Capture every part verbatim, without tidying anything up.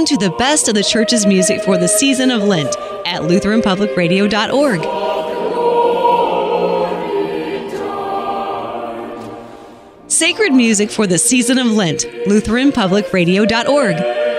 Listen to the best of the church's music for the season of Lent at Lutheran Public Radio dot org. Sacred music for the season of Lent, Lutheran Public Radio dot org.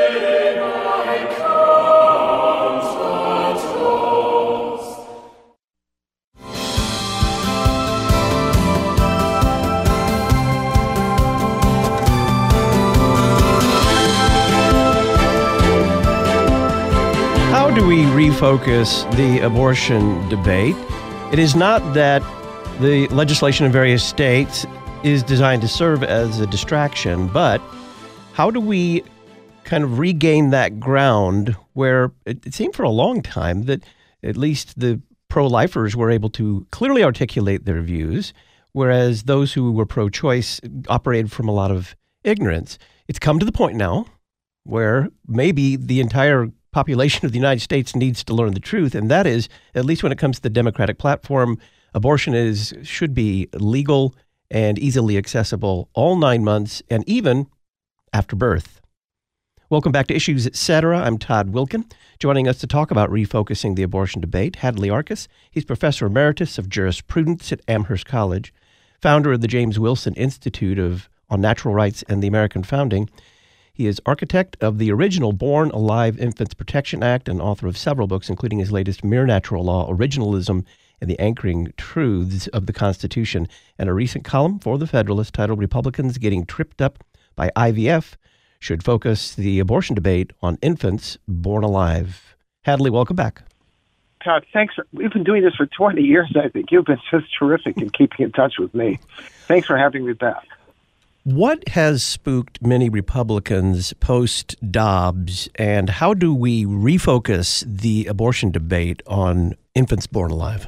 How do we refocus the abortion debate? It is not that the legislation in various states is designed to serve as a distraction, but how do we kind of regain that ground where it, it seemed for a long time that at least the pro-lifers were able to clearly articulate their views, whereas those who were pro-choice operated from a lot of ignorance. It's come to the point now where maybe the entire population of the United States needs to learn the truth, and that is, at least when it comes to the Democratic platform, abortion is should be legal and easily accessible all nine months and even after birth. Welcome back to Issues et cetera. I'm Todd Wilkin. Joining us to talk about refocusing the abortion debate, Hadley Arkes. He's Professor Emeritus of Jurisprudence at Amherst College, founder of the James Wilson Institute of on Natural Rights and the American Founding. He is architect of the original Born Alive Infants Protection Act and author of several books, including his latest Mere Natural Law, Originalism, and the Anchoring Truths of the Constitution, and a recent column for The Federalist titled Republicans Getting Tripped Up by I V F Should Focus the Abortion Debate on Infants Born Alive. Hadley, welcome back. Todd, thanks. For, we've been doing this for twenty years, I think. You've been just terrific in keeping in touch with me. Thanks for having me back. What has spooked many Republicans post-Dobbs, and how do we refocus the abortion debate on infants born alive?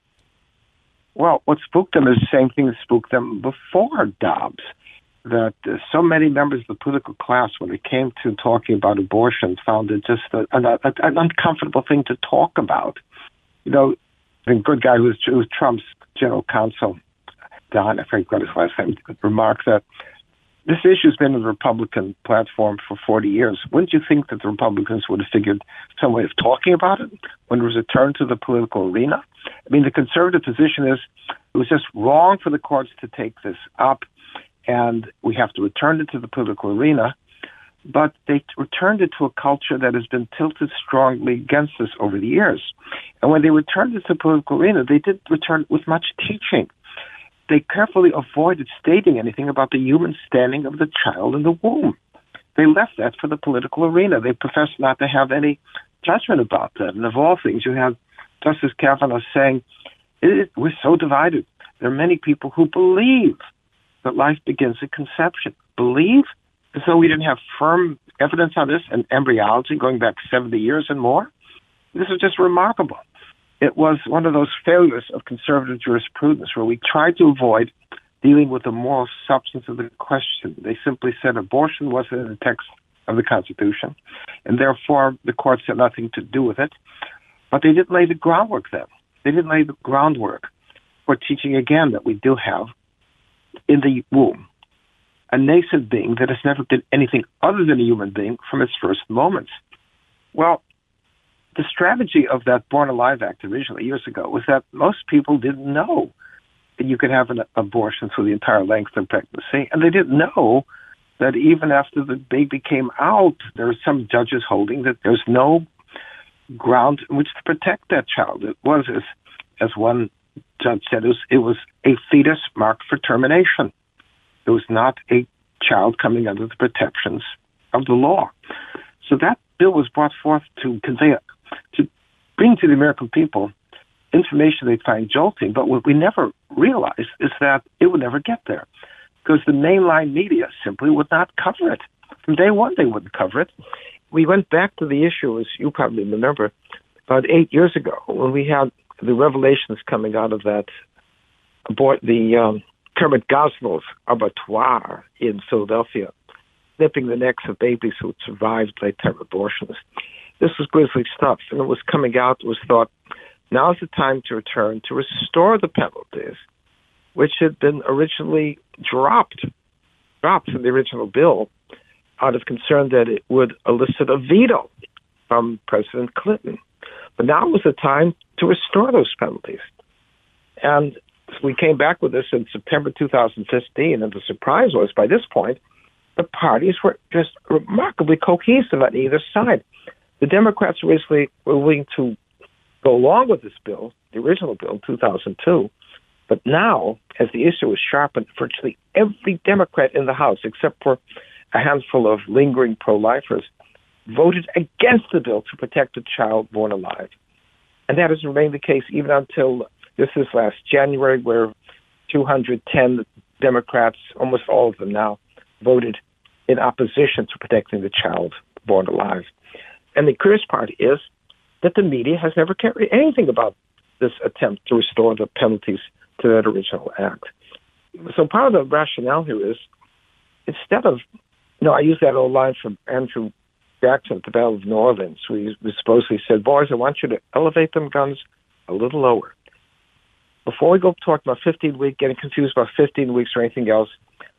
Well, what spooked them is the same thing that spooked them before Dobbs, that uh, so many members of the political class, when it came to talking about abortion, found it just a, an, a, an uncomfortable thing to talk about. You know, the good guy who was, who was Trump's general counsel, Don, I forgot his last name, remarked that this issue has been in the Republican platform for forty years. Wouldn't you think that the Republicans would have figured some way of talking about it when it was returned to the political arena? I mean, the conservative position is it was just wrong for the courts to take this up, and we have to return it to the political arena. But they returned it to a culture that has been tilted strongly against us over the years. And when they returned it to the political arena, they did return it with much teaching. They carefully avoided stating anything about the human standing of the child in the womb. They left that for the political arena. They professed not to have any judgment about that. And of all things, you have Justice Kavanaugh saying, it, we're so divided. There are many people who believe that life begins at conception. Believe? As though we didn't have firm evidence on this and embryology going back seventy years and more? This is just remarkable. It was one of those failures of conservative jurisprudence where we tried to avoid dealing with the moral substance of the question. They simply said abortion wasn't in the text of the Constitution, and therefore the courts had nothing to do with it. But they didn't lay the groundwork then. They didn't lay the groundwork for teaching again that we do have in the womb a nascent being that has never been anything other than a human being from its first moments. Well, the strategy of that Born Alive Act originally, years ago, was that most people didn't know that you could have an abortion through the entire length of pregnancy, and they didn't know that even after the baby came out, there were some judges holding that there's no ground in which to protect that child. It was, as, as one judge said, it was, it was a fetus marked for termination. It was not a child coming under the protections of the law. So that bill was brought forth to convey, to bring to the American people information they find jolting. But what we never realized is that it would never get there because the mainline media simply would not cover it. From day one, they wouldn't cover it. We went back to the issue, as you probably remember, about eight years ago when we had the revelations coming out of that abort the um, Kermit Gosnell's abattoir in Philadelphia, nipping the necks of babies who had survived late-term abortions. This was grisly stuff, and it was coming out. It was thought, now's the time to return to restore the penalties, which had been originally dropped, dropped from the original bill, out of concern that it would elicit a veto from President Clinton. But now was the time to restore those penalties. And we came back with this in September two thousand fifteen, and the surprise was, by this point, the parties were just remarkably cohesive on either side. The Democrats originally were willing to go along with this bill, the original bill, two thousand two, but now, as the issue was sharpened, virtually every Democrat in the House, except for a handful of lingering pro-lifers, voted against the bill to protect a child born alive. And that has remained the case even until this is last January, where two hundred ten Democrats, almost all of them now, voted in opposition to protecting the child born alive. And the curious part is that the media has never carried anything about this attempt to restore the penalties to that original act. So part of the rationale here is, instead of, you know, I use that old line from Andrew Jackson at the Battle of New Orleans, where he supposedly said, boys, I want you to elevate them guns a little lower. Before we go talk about fifteen weeks, getting confused about fifteen weeks or anything else,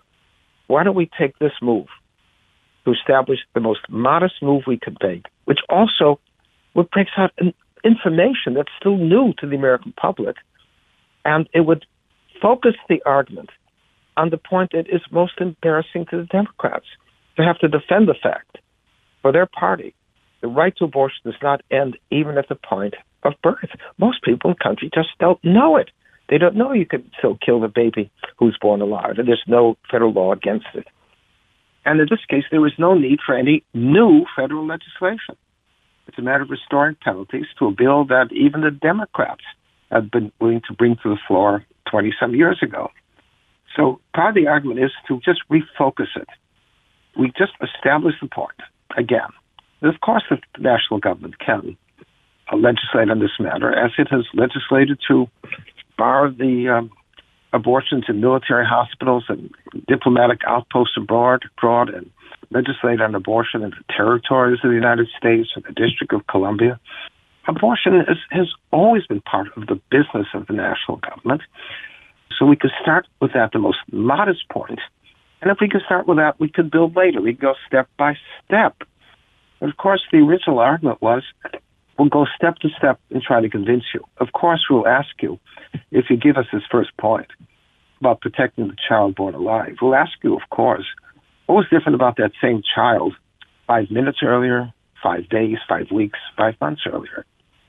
why don't we take this move to establish the most modest move we could make, which also would bring out information that's still new to the American public, and it would focus the argument on the point that is most embarrassing to the Democrats, to have to defend the fact for their party the right to abortion does not end even at the point of birth. Most people in the country just don't know it. They don't know you could still kill the baby who's born alive, and there's no federal law against it. And in this case, there was no need for any new federal legislation. It's a matter of restoring penalties to a bill that even the Democrats had been willing to bring to the floor twenty-some years ago. So part of the argument is to just refocus it. We just establish the point again. And of course, the national government can uh, legislate on this matter, as it has legislated to bar the um, abortions in military hospitals and diplomatic outposts abroad, abroad and legislate on abortion in the territories of the United States and the District of Columbia. Abortion is, has always been part of the business of the national government. So we could start with that, the most modest point. And if we could start with that, we could build later. We could go step by step. But of course, the original argument was, we'll go step to step and try to convince you. Of course, we'll ask you, if you give us this first point about protecting the child born alive, we'll ask you, of course, what was different about that same child five minutes earlier, five days, five weeks, five months earlier?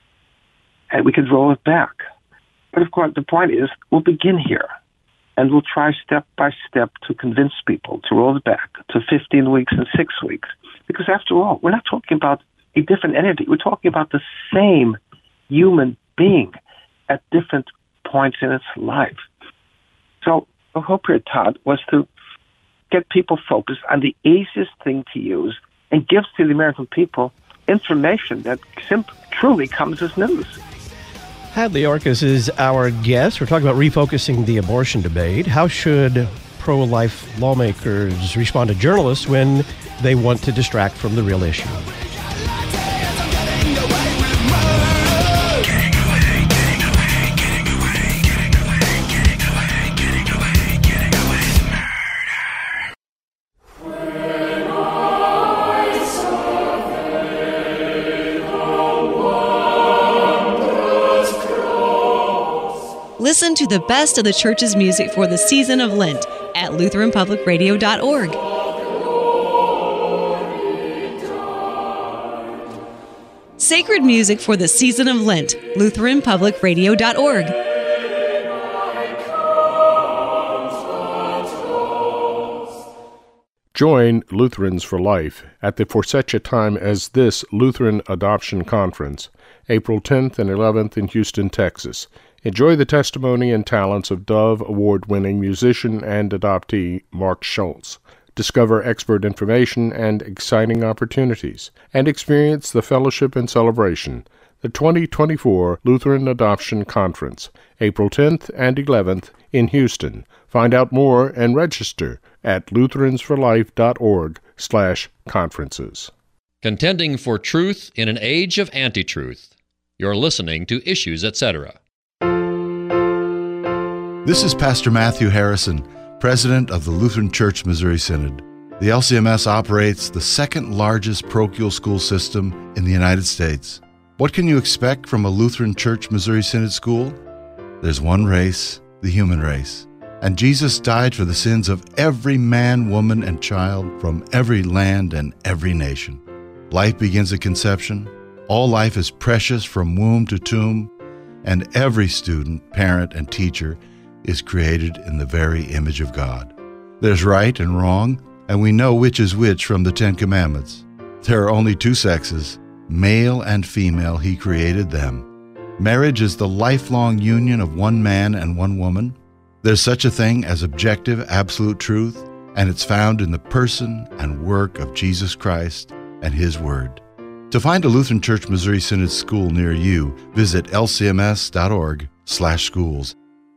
And we could roll it back. But of course, the point is, we'll begin here. And we'll try step by step to convince people to roll it back to fifteen weeks and six weeks. Because after all, we're not talking about a different entity. We're talking about the same human being at different points in its life. So the hope here, Todd, was to get people focused on the easiest thing to use and give to the American people information that simply, truly comes as news. Hadley Orkus is our guest. We're talking about refocusing the abortion debate. How should pro-life lawmakers respond to journalists when they want to distract from the real issue? Listen to the best of the church's music for the season of Lent at Lutheran Public Radio dot org. Sacred music for the season of Lent, Lutheran Public Radio dot org. Join Lutherans for Life at the for such a time as this Lutheran Adoption Conference, April tenth and eleventh in Houston, Texas. Enjoy the testimony and talents of Dove Award-winning musician and adoptee Mark Schultz. Discover expert information and exciting opportunities, and experience the fellowship and celebration. The twenty twenty-four Lutheran Adoption Conference, April tenth and eleventh in Houston. Find out more and register at lutherans for life dot org slash conferences. Contending for truth in an age of anti-truth. You're listening to Issues, et cetera. This is Pastor Matthew Harrison, President of the Lutheran Church Missouri Synod. The L C M S operates the second largest parochial school system in the United States. What can you expect from a Lutheran Church Missouri Synod school? There's one race, the human race. And Jesus died for the sins of every man, woman, and child from every land and every nation. Life begins at conception. All life is precious from womb to tomb. And every student, parent, and teacher is created in the very image of God. There's right and wrong, and we know which is which from the Ten Commandments. There are only two sexes, male and female. He created them. Marriage is the lifelong union of one man and one woman. There's such a thing as objective, absolute truth, and it's found in the person and work of Jesus Christ and His Word. To find a Lutheran Church Missouri Synod school near you, visit l c m s dot org slash schools.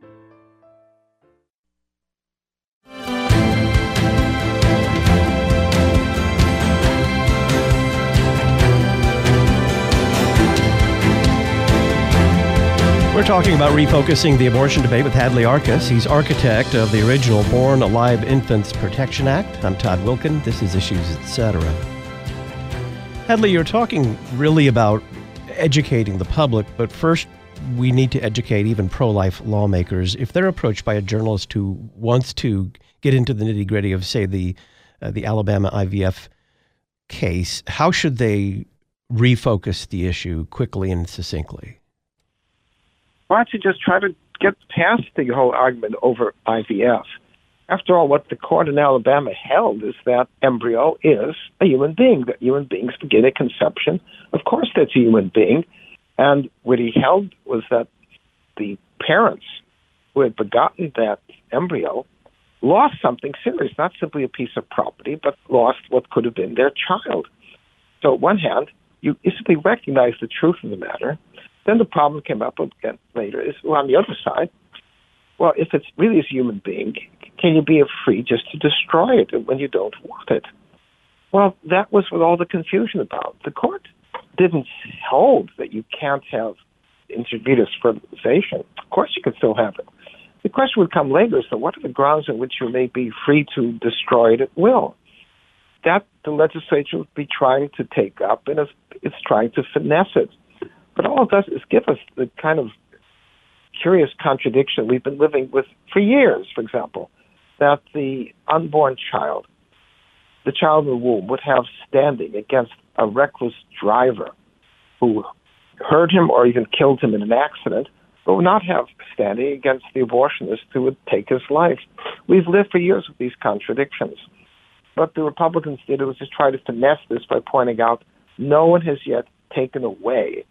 We're talking about refocusing the abortion debate with Hadley Arkus. He's architect of the original Born Alive Infants Protection Act. I'm Todd Wilkin. This is Issues, et cetera. Hadley, you're talking really about educating the public, but first we need to educate even pro-life lawmakers. If they're approached by a journalist who wants to get into the nitty-gritty of, say, the uh, the Alabama I V F case, how should they refocus the issue quickly and succinctly? Why don't you just try to get past the whole argument over I V F? After all, what the court in Alabama held is that embryo is a human being, that human beings begin at conception. Of course, that's a human being. And what he held was that the parents who had begotten that embryo lost something serious, not simply a piece of property, but lost what could have been their child. So on one hand, you simply recognize the truth of the matter. Then the problem came up again later is, well, on the other side, well, if it's really a human being, can you be free just to destroy it when you don't want it? Well, that was what all the confusion about. The court didn't hold that you can't have intravenous fertilization. Of course you can still have it. The question would come later is, so what are the grounds on which you may be free to destroy it at will? That the legislature would be trying to take up, and it's, it's trying to finesse it. But all it does is give us the kind of curious contradiction we've been living with for years, for example, that the unborn child, the child in the womb, would have standing against a reckless driver who hurt him or even killed him in an accident, but would not have standing against the abortionist who would take his life. We've lived for years with these contradictions. What the Republicans did was just try to finesse this by pointing out no one has yet taken away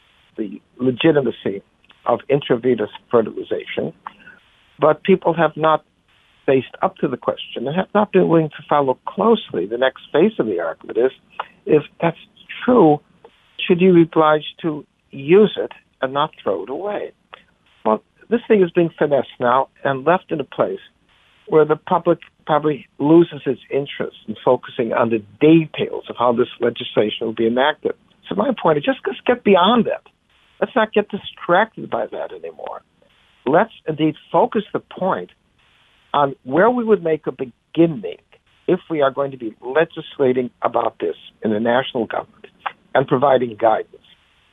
the legitimacy of intravenous fertilization, but people have not faced up to the question and have not been willing to follow closely. The next phase of the argument is, if that's true, should you be obliged to use it and not throw it away? Well, this thing is being finessed now and left in a place where the public probably loses its interest in focusing on the details of how this legislation will be enacted. So my point is, just let's get beyond that. Let's not get distracted by that anymore. Let's indeed focus the point on where we would make a beginning if we are going to be legislating about this in the national government and providing guidance,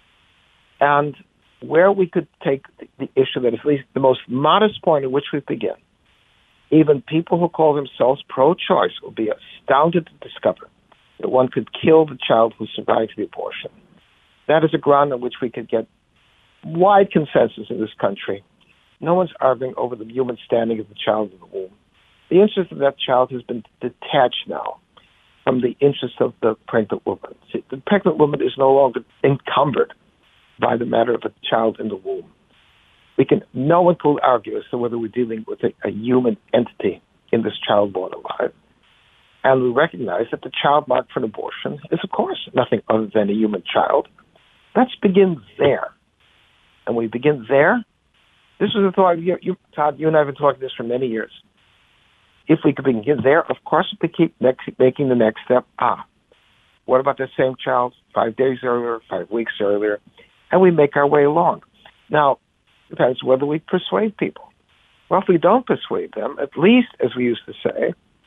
and where we could take the, the issue that is at least the most modest point at which we begin. Even people who call themselves pro-choice will be astounded to discover that one could kill the child who survived the abortion. That is a ground on which we could get wide consensus in this country. No one's arguing over the human standing of the child in the womb. The interest of that child has been detached now from the interest of the pregnant woman. See, the pregnant woman is no longer encumbered by the matter of a child in the womb. We can, no one could argue as to whether we're dealing with a, a human entity in this child born alive. And we recognize that the child marked for an abortion is, of course, nothing other than a human child. Let's begin there. And we begin there. This is a thought, you, you, Todd, you and I have been talking this for many years. If we could begin there, of course, we keep next, making the next step. Ah, what about that same child five days earlier, five weeks earlier? And we make our way along. Now, it depends whether we persuade people. Well, if we don't persuade them, at least, as we used to say,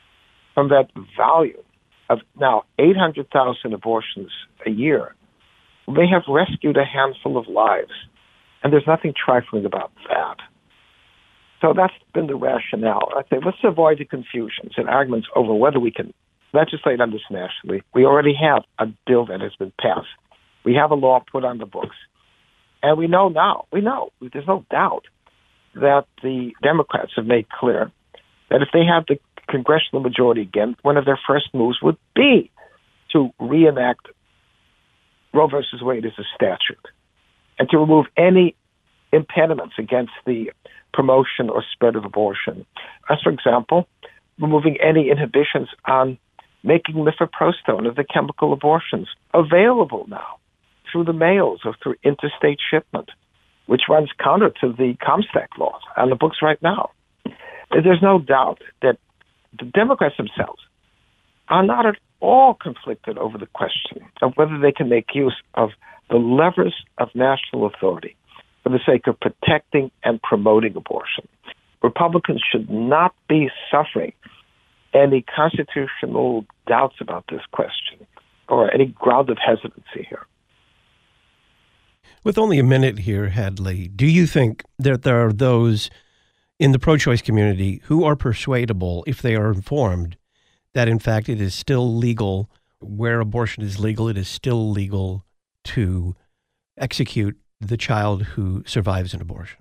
from that value of now eight hundred thousand abortions a year. They have rescued a handful of lives, and there's nothing trifling about that. So that's been the rationale. I say, let's avoid the confusions and arguments over whether we can legislate on this nationally. We already have a bill that has been passed. We have a law put on the books. And we know now, we know, there's no doubt that the Democrats have made clear that if they have the congressional majority again, one of their first moves would be to reenact Roe versus Wade as a statute and to remove any impediments against the promotion or spread of abortion. As, for example, removing any inhibitions on making mifeprostone of the chemical abortions available now through the mails or through interstate shipment, which runs counter to the Comstock laws on the books right now. There's no doubt that the Democrats themselves are not at all conflicted over the question of whether they can make use of the levers of national authority for the sake of protecting and promoting abortion. Republicans should not be suffering any constitutional doubts about this question or any ground of hesitancy here. With only a minute here, Hadley, do you think that there are those in the pro-choice community who are persuadable, if they are informed, that in fact it is still legal, where abortion is legal, it is still legal to execute the child who survives an abortion?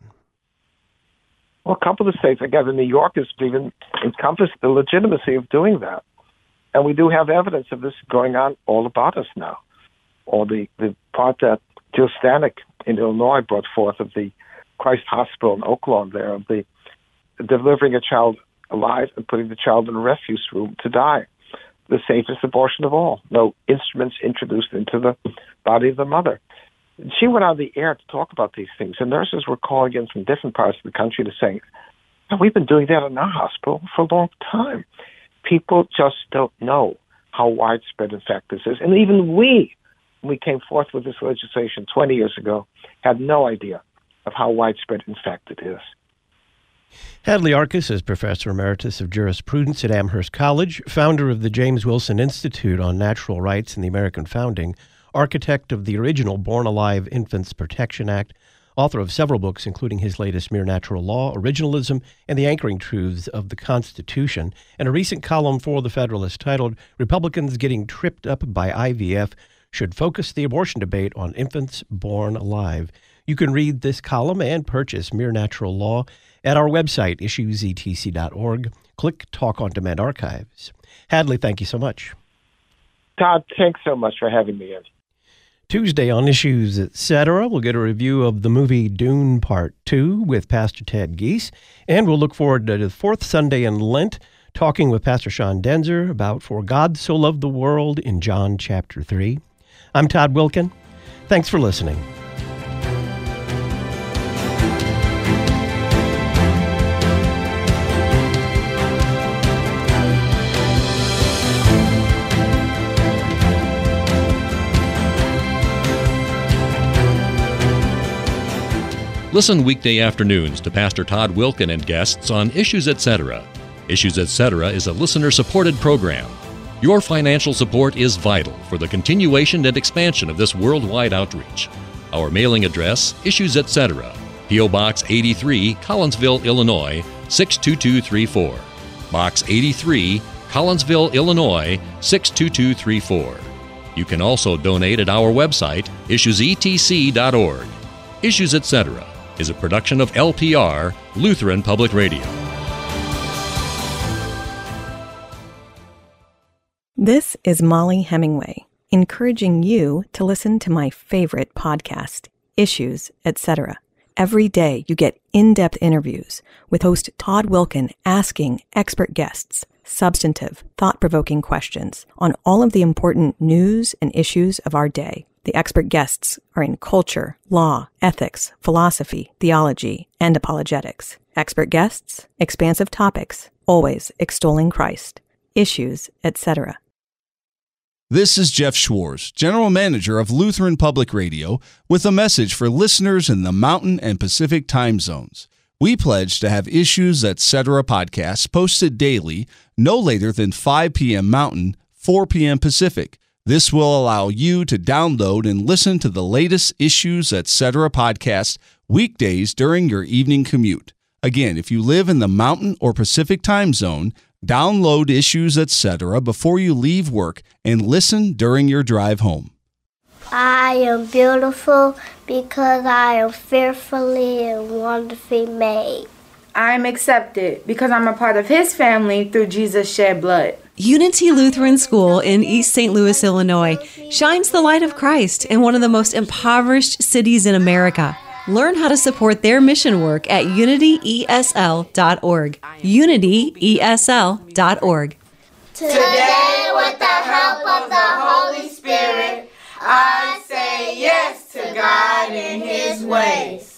Well, a couple of states, again, in New York has even encompassed the legitimacy of doing that. And we do have evidence of this going on all about us now. Or the, the part that Jill Stanek in Illinois brought forth of the Christ Hospital in Oak Lawn there, of the delivering a child alive and putting the child in a refuse room to die. The safest abortion of all. No instruments introduced into the body of the mother. She went on the air to talk about these things, and nurses were calling in from different parts of the country to say, oh, we've been doing that in our hospital for a long time. People just don't know how widespread, in fact, this is. And even we, when we came forth with this legislation twenty years ago, had no idea of how widespread, in fact, it is. Hadley Arkes is Professor Emeritus of Jurisprudence at Amherst College, founder of the James Wilson Institute on Natural Rights and the American Founding, architect of the original Born Alive Infants Protection Act, author of several books, including his latest Mere Natural Law, Originalism, and the Anchoring Truths of the Constitution, and a recent column for The Federalist titled, Republicans Getting Tripped Up by I V F Should Focus the Abortion Debate on Infants Born Alive. You can read this column and purchase Mere Natural Law at our website, issues e t c dot org. Click Talk on Demand Archives. Hadley, thank you so much. Todd, thanks so much for having me in. Tuesday on Issues Etc., we'll get a review of the movie Dune Part two with Pastor Ted Giese, and we'll look forward to the fourth Sunday in Lent, talking with Pastor Sean Denzer about For God So Loved the World in John chapter three. I'm Todd Wilken. Thanks for listening. Listen weekday afternoons to Pastor Todd Wilken and guests on Issues Etc. Issues Etc. is a listener-supported program. Your financial support is vital for the continuation and expansion of this worldwide outreach. Our mailing address, Issues Etc., P O. Box eighty-three, Collinsville, Illinois, six two two three four. Box eighty-three, Collinsville, Illinois, six two two three four. You can also donate at our website, issues e t c dot org. Issues Etc. is a production of L P R, Lutheran Public Radio. This is Molly Hemingway, encouraging you to listen to my favorite podcast, Issues Etc. Every day you get in-depth interviews with host Todd Wilken asking expert guests substantive, thought-provoking questions on all of the important news and issues of our day. The expert guests are in culture, law, ethics, philosophy, theology, and apologetics. Expert guests, expansive topics, always extolling Christ. Issues, et cetera. This is Jeff Schwartz, General Manager of Lutheran Public Radio, with a message for listeners in the Mountain and Pacific time zones. We pledge to have Issues Etc. podcasts posted daily, no later than five p.m. Mountain, four p.m. Pacific. This will allow you to download and listen to the latest Issues Etc. podcast weekdays during your evening commute. Again, if you live in the Mountain or Pacific time zone, download Issues Etc. before you leave work and listen during your drive home. I am beautiful because I am fearfully and wonderfully made. I am accepted because I'm a part of His family through Jesus' shed blood. Unity Lutheran School in East Saint Louis, Illinois, shines the light of Christ in one of the most impoverished cities in America. Learn how to support their mission work at unity e s l dot org. unity e s l dot org. Today, with the help of the Holy Spirit, I say yes to God and His ways.